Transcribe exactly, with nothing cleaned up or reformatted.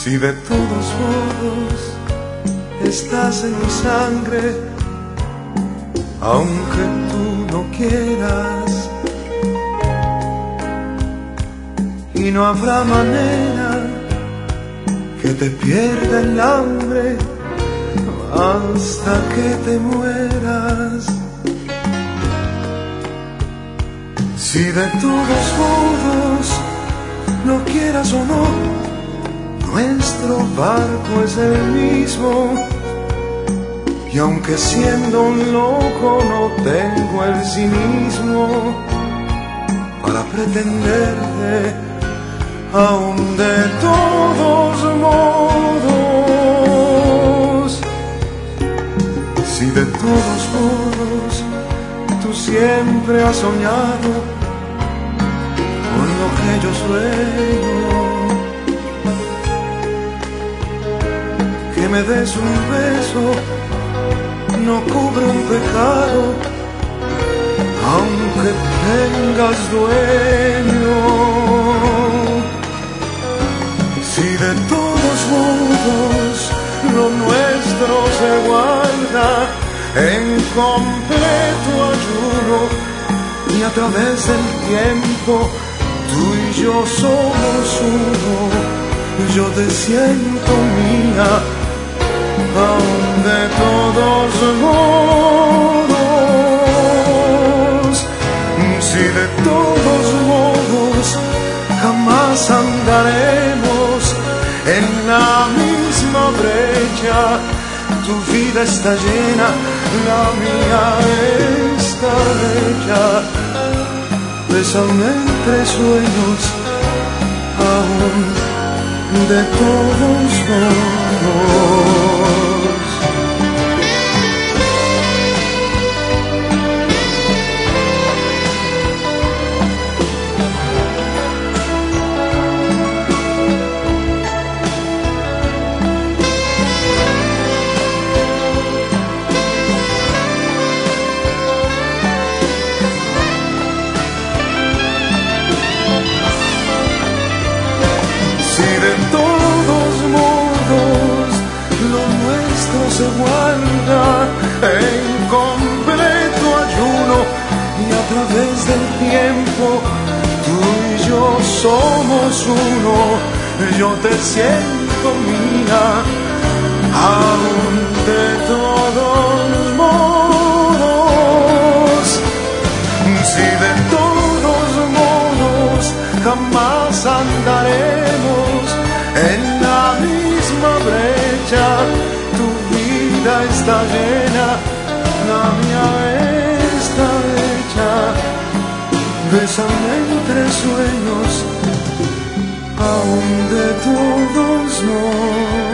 Si de todos modos estás en mi sangre, aunque tú no quieras, y no habrá manera que te pierda el hambre hasta que te mueras. Si de todos modos lo quieras o no, nuestro barco es el mismo, y aunque siendo un loco no tengo el cinismo para pretenderte, aún de todos modos, si de todos modos tú siempre has soñado con lo que yo sueño, que me des un beso no cubre un pecado, aunque tengas dueño. Si de todos modos lo nuestro se guarda en completo ayuno, y a través del tiempo tú y yo somos uno, yo te siento mía, aún de todos modos. Si de todos modos jamás andaremos en la misma brecha, tu vida está llena, la mía está hecha. Bésame entre sueños, aún de todos modos. Se guarda en completo ayuno, y a través del tiempo tú y yo somos uno, yo te siento mía, aún de todos modos. Si de todos modos jamás andaremos en la misma brecha, está llena, la mía está hecha. Bésame entre sueños, aún de todos modos.